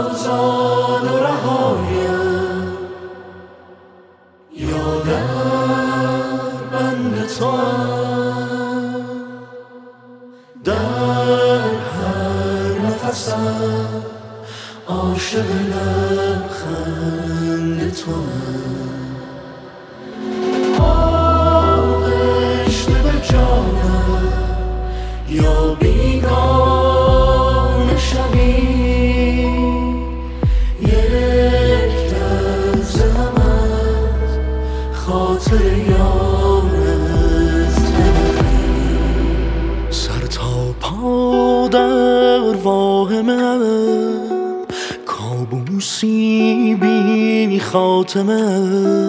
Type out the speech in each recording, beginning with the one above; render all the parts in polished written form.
آزاد و رهایم یا در بند توام، در هر نفسم عاشق لبخند توام. آغشته به جانم یا بیگانه شوی، یک لحظه هم از خاطر یارت نبری. سر تا پا در واهمم، کابوسی بی خاتمه،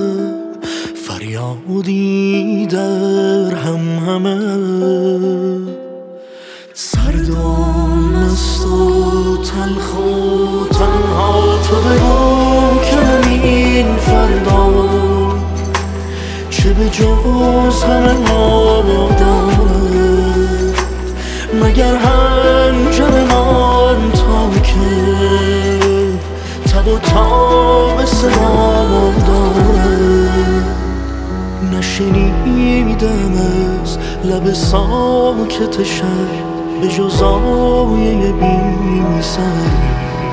فریادی در همهمه. سرد و مست و تلخ و تنها تو بگو که این فردا چه به جز غم ما دارد، مگر هنجرمان تا که تب و تاب صدا دارد. نشنیدم از لب ساکت شهر به جز آیه بی سری.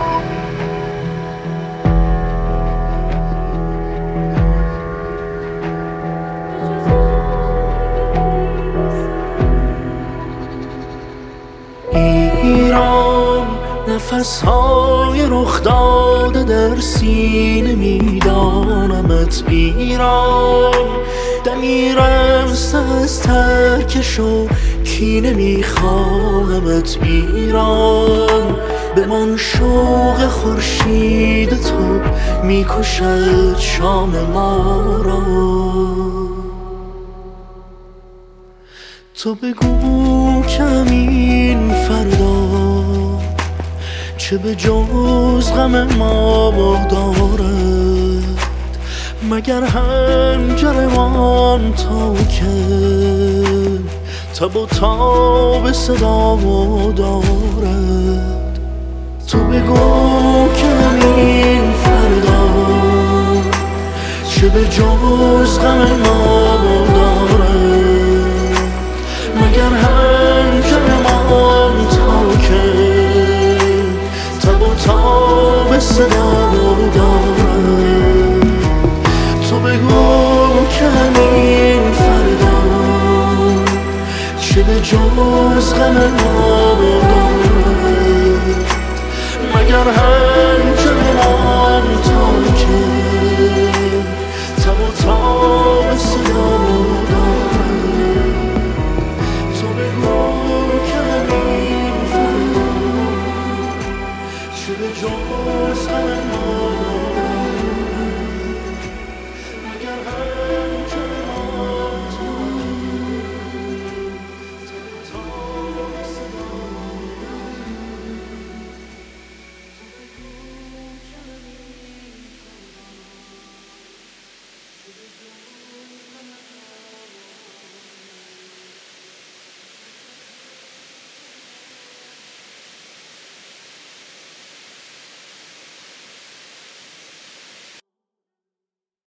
ایران نفسهای رخ داده در سینه میدانمت. ایران دمی رسته از ترکش و کینه میخواهمت. ایران به من شوق خورشید تو میکشد شام ما را. تو بگو کمین فردا چه به جز غم ما دارد، مگر هنجرمان تا که تب و تاب صدا دارد. تو بگو کمین فردا چه به جز غم ما دارد، مگر هنجرمان تا که تب و تاب صدا دارد. تو بگو کمین فردا چه به جز غم ما